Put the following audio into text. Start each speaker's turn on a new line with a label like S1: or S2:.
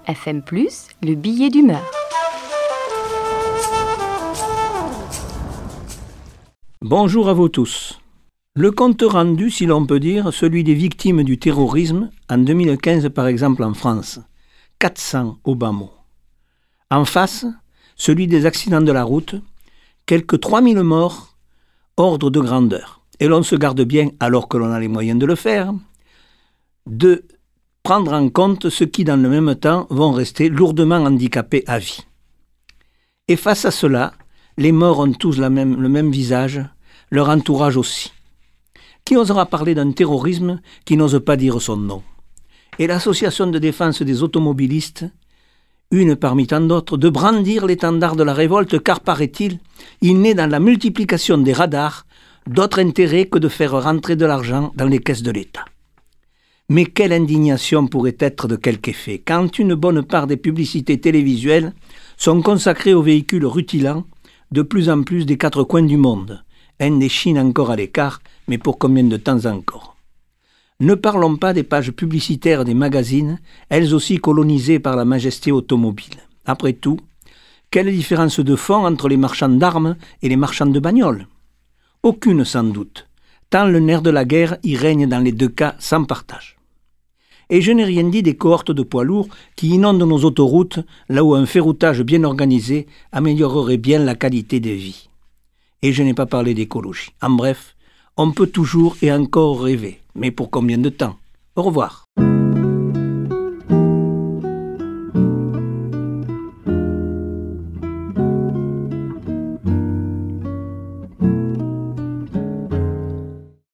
S1: FM+, le billet d'humeur.
S2: Bonjour à vous tous. Le compte rendu, si l'on peut dire, celui des victimes du terrorisme, en 2015 par exemple en France, 400 au bas mot. En face, celui des accidents de la route, quelques 3000 morts, ordre de grandeur. Et l'on se garde bien, alors que l'on a les moyens de le faire, de prendre en compte ceux qui, dans le même temps, vont rester lourdement handicapés à vie. Et face à cela, les morts ont tous le même visage, leur entourage aussi. Qui osera parler d'un terrorisme qui n'ose pas dire son nom? Et l'association de défense des automobilistes, une parmi tant d'autres, de brandir l'étendard de la révolte, car paraît-il, il n'est dans la multiplication des radars d'autre intérêt que de faire rentrer de l'argent dans les caisses de l'État. Mais quelle indignation pourrait être de quelque effet quand une bonne part des publicités télévisuelles sont consacrées aux véhicules rutilants de plus en plus des quatre coins du monde. Inde et Chine encore à l'écart, mais pour combien de temps encore? Ne parlons pas des pages publicitaires des magazines, elles aussi colonisées par la majesté automobile. Après tout, quelle différence de fond entre les marchands d'armes et les marchands de bagnoles? Aucune sans doute, tant le nerf de la guerre y règne dans les deux cas sans partage. Et je n'ai rien dit des cohortes de poids lourds qui inondent nos autoroutes, là où un ferroutage bien organisé améliorerait bien la qualité de vie. Et je n'ai pas parlé d'écologie. En bref, on peut toujours et encore rêver. Mais pour combien de temps? Au revoir.